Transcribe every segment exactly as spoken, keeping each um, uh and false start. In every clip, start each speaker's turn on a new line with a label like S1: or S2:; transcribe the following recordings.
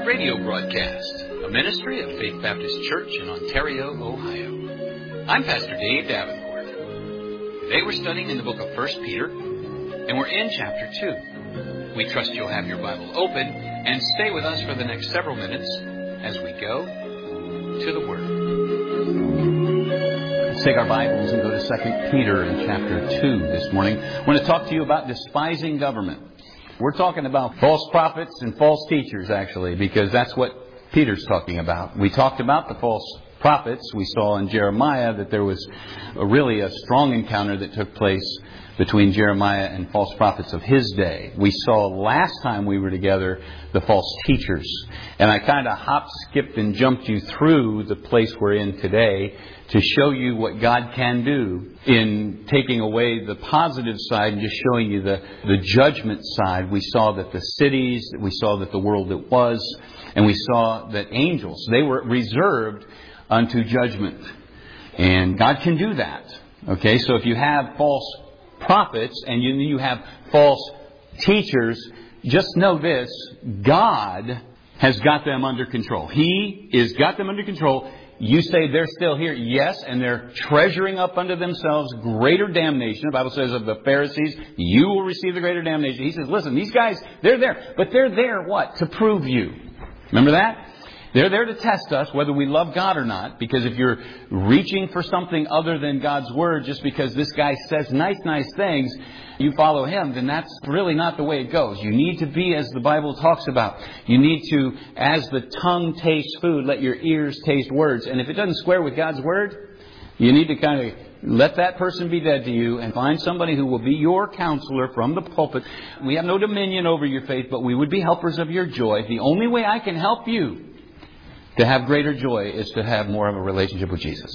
S1: Word radio broadcast, a ministry of Faith Baptist Church in Ontario, Ohio. I'm Pastor Dave Davenport. Today we're studying in the book of First Peter, and we're in chapter two. We trust you'll have your Bible open and stay with us for the next several minutes as we go to the Word. Let's take our Bibles and go to Second Peter in chapter two this morning. I want to talk to you about despising government. We're talking about false prophets and false teachers, actually, because that's what Peter's talking about. We talked about the false prophets. We saw in Jeremiah that there was a really a strong encounter that took place between Jeremiah and false prophets of his day. We saw last time we were together the false teachers. And I kind of hopped, skipped, and jumped you through the place we're in today to show you what God can do in taking away the positive side and just showing you the, the judgment side. We saw that the cities, we saw that the world that was, and we saw that angels, they were reserved unto judgment. And God can do that. Okay, so if you have false prophets and you, you have false teachers, just know this: God has got them under control. He has got them under control. You say they're still here. Yes, and they're treasuring up unto themselves greater damnation. The Bible says of the Pharisees, you will receive the greater damnation. He says, listen, these guys, they're there. But they're there, what? To prove you. Remember that? They're there to test us whether we love God or not. Because if you're reaching for something other than God's Word just because this guy says nice, nice things, you follow him, then that's really not the way it goes. You need to be as the Bible talks about. You need to, as the tongue tastes food, let your ears taste words. And if it doesn't square with God's Word, you need to kind of let that person be dead to you and find somebody who will be your counselor from the pulpit. We have no dominion over your faith, but we would be helpers of your joy. The only way I can help you to have greater joy is to have more of a relationship with Jesus.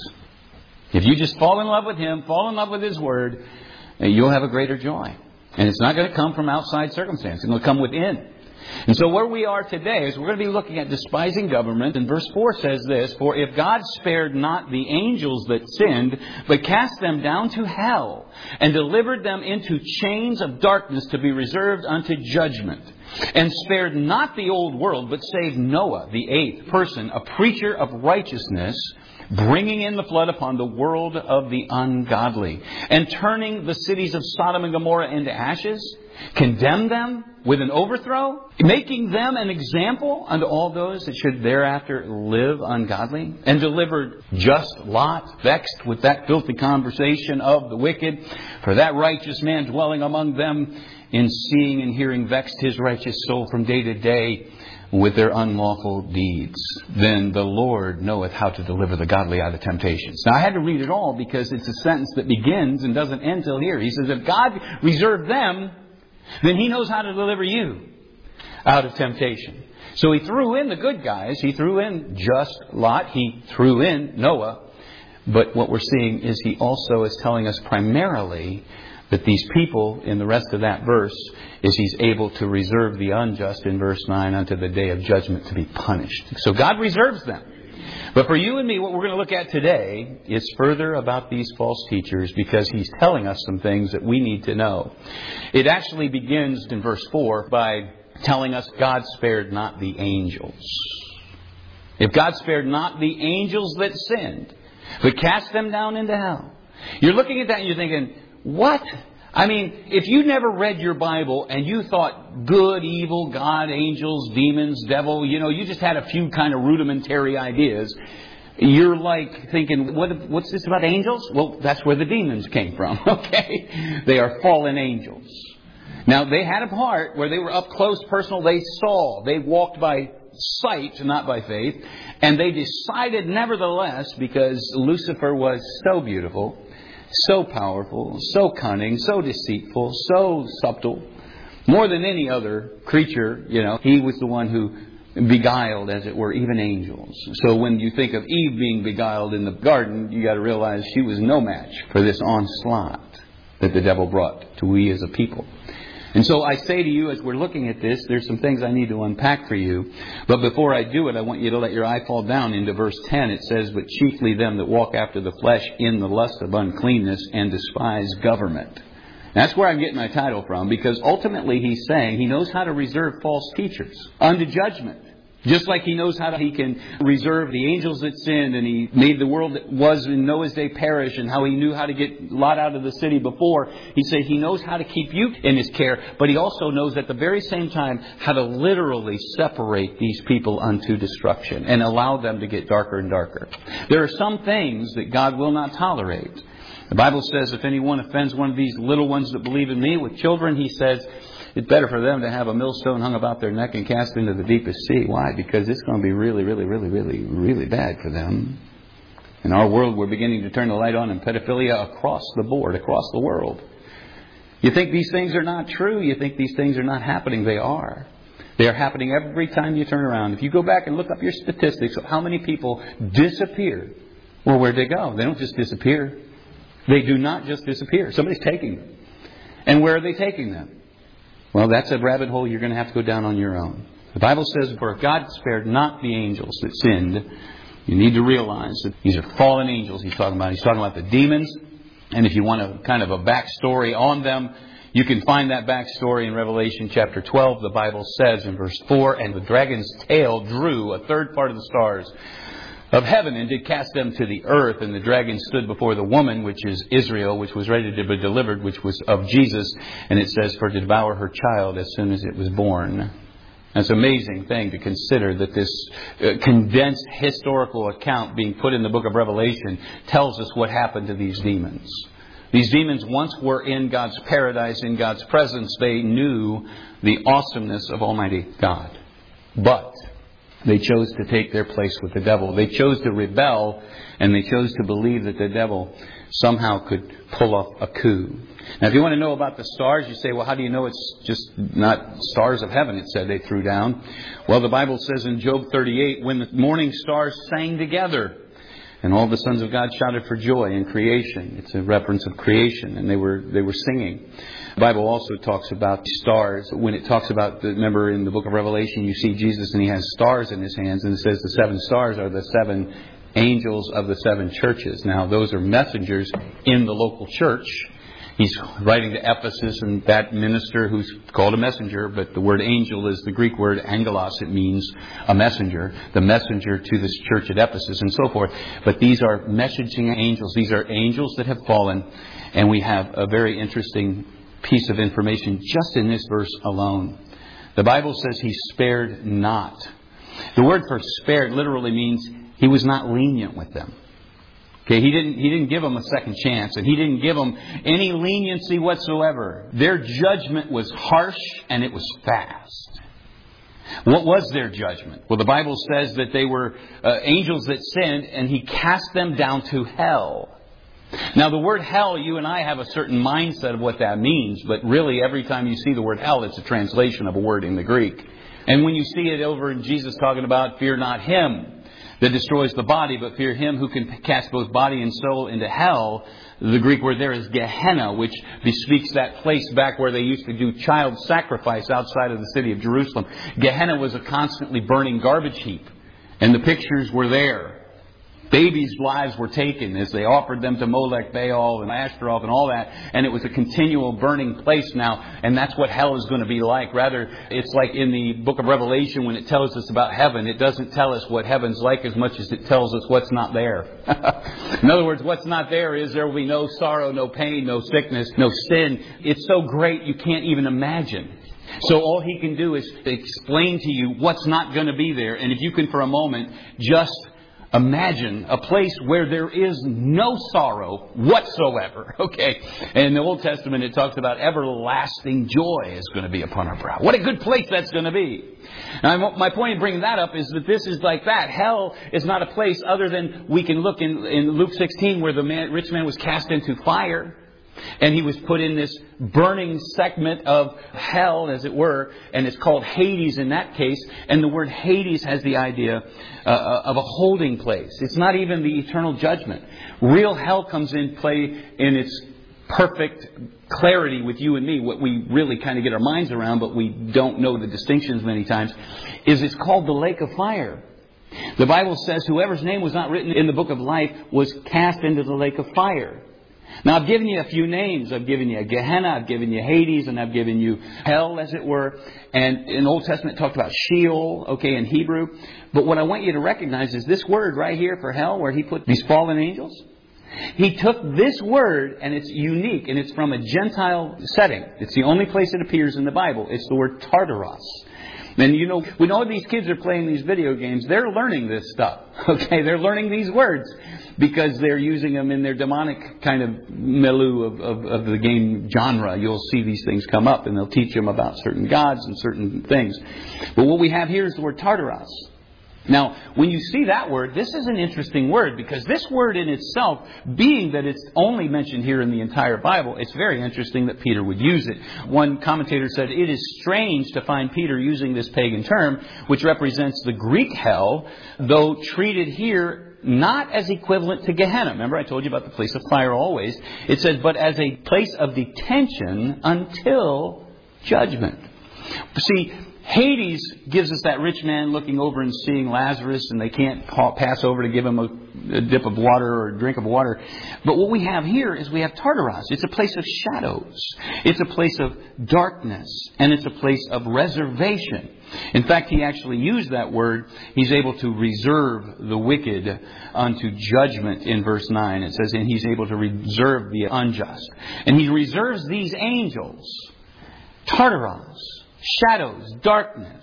S1: If you just fall in love with Him, fall in love with His Word, you'll have a greater joy. And it's not going to come from outside circumstance. It's going to come within. And so where we are today is we're going to be looking at despising government. And verse four says this: For if God spared not the angels that sinned, but cast them down to hell, and delivered them into chains of darkness to be reserved unto judgment, and spared not the old world, but saved Noah, the eighth person, a preacher of righteousness, bringing in the flood upon the world of the ungodly, and turning the cities of Sodom and Gomorrah into ashes, condemned them with an overthrow, making them an example unto all those that should thereafter live ungodly, and delivered just Lot, vexed with that filthy conversation of the wicked, for that righteous man dwelling among them, in seeing and hearing vexed his righteous soul from day to day with their unlawful deeds. Then the Lord knoweth how to deliver the godly out of temptations. Now I had to read it all because it's a sentence that begins and doesn't end till here. He says if God reserved them, then He knows how to deliver you out of temptation. So He threw in the good guys. He threw in just Lot. He threw in Noah. But what we're seeing is He also is telling us primarily that these people, in the rest of that verse, is He's able to reserve the unjust in verse nine unto the day of judgment to be punished. So God reserves them. But for you and me, what we're going to look at today is further about these false teachers, because He's telling us some things that we need to know. It actually begins in verse four by telling us God spared not the angels. If God spared not the angels that sinned, but cast them down into hell. You're looking at that and you're thinking, what? I mean, if you never read your Bible and you thought good, evil, God, angels, demons, devil, you know, you just had a few kind of rudimentary ideas, you're like thinking, what, what's this about angels? Well, that's where the demons came from, okay? They are fallen angels. Now, they had a part where they were up close, personal. They saw. They walked by sight, not by faith. And they decided, nevertheless, because Lucifer was so beautiful, so powerful, so cunning, so deceitful, so subtle, more than any other creature, you know, he was the one who beguiled, as it were, even angels. So when you think of Eve being beguiled in the garden, you got to realize she was no match for this onslaught that the devil brought to we as a people. And so I say to you, as we're looking at this, there's some things I need to unpack for you. But before I do it, I want you to let your eye fall down into verse ten. It says, but chiefly them that walk after the flesh in the lust of uncleanness and despise government. That's where I'm getting my title from, because ultimately he's saying he knows how to reserve false teachers unto judgment. Just like He knows how to, He can reserve the angels that sinned, and He made the world that was in Noah's day perish, and how He knew how to get Lot out of the city before. He said He knows how to keep you in His care, but He also knows at the very same time how to literally separate these people unto destruction and allow them to get darker and darker. There are some things that God will not tolerate. The Bible says if anyone offends one of these little ones that believe in Me, with children, He says, it's better for them to have a millstone hung about their neck and cast into the deepest sea. Why? Because it's going to be really, really, really, really, really bad for them. In our world, we're beginning to turn the light on in pedophilia across the board, across the world. You think these things are not true? You think these things are not happening? They are. They are happening every time you turn around. If you go back and look up your statistics of how many people disappear, well, where'd they go? They don't just disappear. They do not just disappear. Somebody's taking them. And where are they taking them? Well, that's a rabbit hole you're going to have to go down on your own. The Bible says, for if God spared not the angels that sinned, you need to realize that these are fallen angels He's talking about. He's talking about the demons. And if you want a kind of a backstory on them, you can find that backstory in Revelation chapter twelve. The Bible says in verse four, and the dragon's tail drew a third part of the stars of heaven and did cast them to the earth. And the dragon stood before the woman, which is Israel, which was ready to be delivered, which was of Jesus. And it says, for to devour her child as soon as it was born. It's an amazing thing to consider that this uh, condensed historical account being put in the book of Revelation tells us what happened to these demons. These demons once were in God's paradise, in God's presence. They knew the awesomeness of Almighty God. But they chose to take their place with the devil. They chose to rebel, and they chose to believe that the devil somehow could pull off a coup. Now, if you want to know about the stars, you say, well, how do you know it's just not stars of heaven, it said they threw down? Well, the Bible says in Job thirty-eight, when the morning stars sang together, and all the sons of God shouted for joy in creation. It's a reference of creation, and they were they were singing. The Bible also talks about stars. When it talks about, remember in the book of Revelation, you see Jesus and He has stars in His hands, and it says the seven stars are the seven angels of the seven churches. Now, those are messengers in the local church. He's writing to Ephesus, and that minister who's called a messenger, but the word angel is the Greek word angelos. It means a messenger, the messenger to this church at Ephesus and so forth. But these are messaging angels. These are angels that have fallen, and we have a very interesting piece of information just in this verse alone. The Bible says He spared not. The word for spared literally means He was not lenient with them. Okay, he didn't, he didn't give them a second chance, and He didn't give them any leniency whatsoever. Their judgment was harsh, and it was fast. What was their judgment? Well, the Bible says that they were uh, angels that sinned, and He cast them down to hell. Now, the word hell, you and I have a certain mindset of what that means, but really every time you see the word hell, it's a translation of a word in the Greek. And when you see it over in Jesus talking about, fear not Him that destroys the body, but fear Him who can cast both body and soul into hell. The Greek word there is Gehenna, which bespeaks that place back where they used to do child sacrifice outside of the city of Jerusalem. Gehenna was a constantly burning garbage heap. And the pictures were there. Babies' lives were taken as they offered them to Molech, Baal, and Ashtaroth and all that. And it was a continual burning place now. And that's what hell is going to be like. Rather, it's like in the book of Revelation when it tells us about heaven. It doesn't tell us what heaven's like as much as it tells us what's not there. In other words, what's not there is there will be no sorrow, no pain, no sickness, no sin. It's so great you can't even imagine. So all He can do is explain to you what's not going to be there. And if you can for a moment just imagine a place where there is no sorrow whatsoever. Okay. And in the Old Testament, it talks about everlasting joy is going to be upon our brow. What a good place that's going to be. Now, my point in bringing that up is that this is like that. Hell is not a place other than we can look in, in Luke sixteen where the man, rich man was cast into fire. And he was put in this burning segment of hell, as it were, and it's called Hades in that case. And the word Hades has the idea uh, of a holding place. It's not even the eternal judgment. Real hell comes in play in its perfect clarity with you and me. What we really kind of get our minds around, but we don't know the distinctions many times, is it's called the lake of fire. The Bible says whoever's name was not written in the book of life was cast into the lake of fire. Now, I've given you a few names. I've given you Gehenna, I've given you Hades, and I've given you hell, as it were. And in the Old Testament, it talked about Sheol, okay, in Hebrew. But what I want you to recognize is this word right here for hell, where he put these fallen angels. He took this word, and it's unique, and it's from a Gentile setting. It's the only place it appears in the Bible. It's the word Tartaros. And you know, when all these kids are playing these video games, they're learning this stuff. Okay, they're learning these words because they're using them in their demonic kind of milieu of, of, of the game genre. You'll see these things come up, and they'll teach them about certain gods and certain things. But what we have here is the word Tartaros. Now, when you see that word, this is an interesting word, because this word in itself, being that it's only mentioned here in the entire Bible, it's very interesting that Peter would use it. One commentator said, it is strange to find Peter using this pagan term, which represents the Greek hell, though treated here not as equivalent to Gehenna. Remember, I told you about the place of fire always. It says, but as a place of detention until judgment. See, Hades gives us that rich man looking over and seeing Lazarus, and they can't pass over to give him a, a dip of water or a drink of water. But what we have here is we have Tartaros. It's a place of shadows. It's a place of darkness. And it's a place of reservation. In fact, he actually used that word. He's able to reserve the wicked unto judgment in verse nine. It says, and he's able to reserve the unjust. And he reserves these angels, Tartaros, shadows, darkness.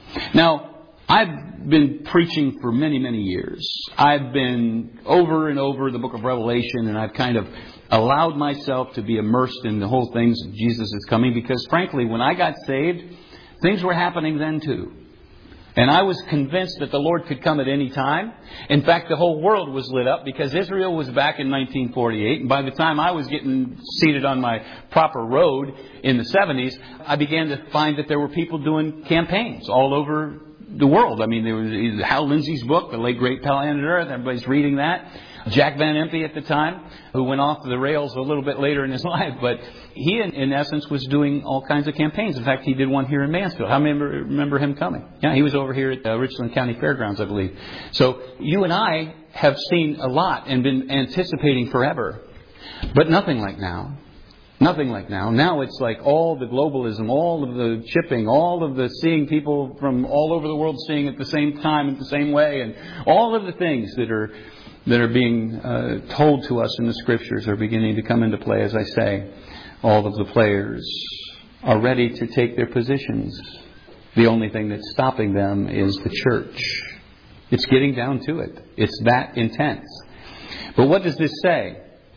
S1: Now, I've been preaching for many, many years. I've been over and over the book of Revelation, and I've kind of allowed myself to be immersed in the whole things of Jesus is coming, because frankly, when I got saved, things were happening then too. And I was convinced that the Lord could come at any time. In fact, the whole world was lit up because Israel was back in nineteen forty-eight. And by the time I was getting seated on my proper road in the seventies, I began to find that there were people doing campaigns all over the world. I mean, there was Hal Lindsey's book, The Late Great Planet Earth. Everybody's reading that. Jack Van Impe at the time, who went off the rails a little bit later in his life, but he, in, in essence, was doing all kinds of campaigns. In fact, he did one here in Mansfield. I remember, remember him coming. Yeah, he was over here at uh, Richland County Fairgrounds, I believe. So you and I have seen a lot and been anticipating forever, but nothing like now. Nothing like now. Now it's like all the globalism, all of the chipping, all of the seeing people from all over the world seeing at the same time, in the same way, and all of the things that are that are being uh, told to us in the Scriptures are beginning to come into play. As I say, all of the players are ready to take their positions. The only thing that's stopping them is the church. It's getting down to it. It's that intense. But what does this say?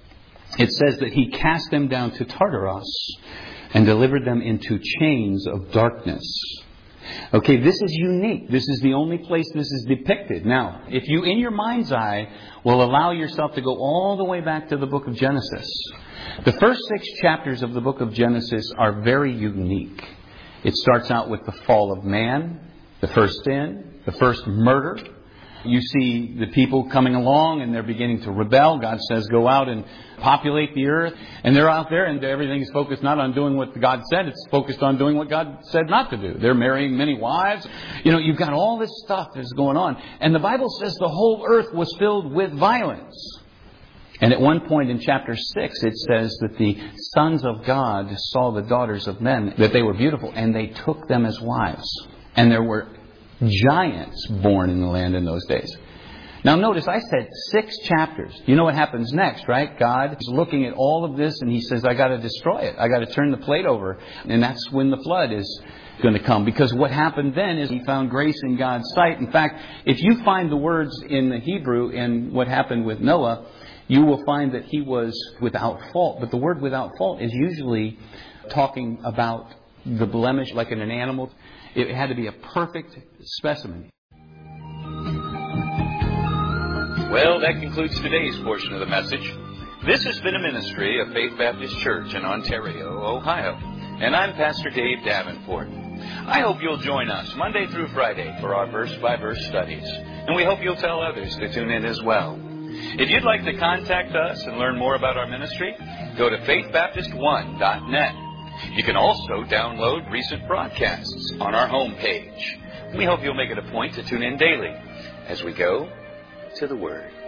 S1: It says that he cast them down to Tartaros and delivered them into chains of darkness. Okay, this is unique. This is the only place this is depicted. Now, if you, in your mind's eye, will allow yourself to go all the way back to the book of Genesis, the first six chapters of the book of Genesis are very unique. It starts out with the fall of man, the first sin, the first murder. You see the people coming along and they're beginning to rebel. God says, go out and populate the earth. And they're out there and everything is focused not on doing what God said. It's focused on doing what God said not to do. They're marrying many wives. You know, you've got all this stuff that's going on. And the Bible says the whole earth was filled with violence. And at one point in chapter six, it says that the sons of God saw the daughters of men, that they were beautiful, and they took them as wives. And there were giants born in the land in those days. Now notice, I said six chapters. You know what happens next, right? God is looking at all of this and he says, I got to destroy it. I got to turn the plate over. And that's when the flood is going to come. Because what happened then is he found grace in God's sight. In fact, if you find the words in the Hebrew in what happened with Noah, you will find that he was without fault. But the word without fault is usually talking about the blemish, like in an animal. It had to be a perfect specimen.
S2: Well, that concludes today's portion of the message. This has been a ministry of Faith Baptist Church in Ontario, Ohio. And I'm Pastor Dave Davenport. I hope you'll join us Monday through Friday for our verse-by-verse studies. And we hope you'll tell others to tune in as well. If you'd like to contact us and learn more about our ministry, go to faith baptist one dot net. You can also download recent broadcasts on our homepage. We hope you'll make it a point to tune in daily as we go to the Word.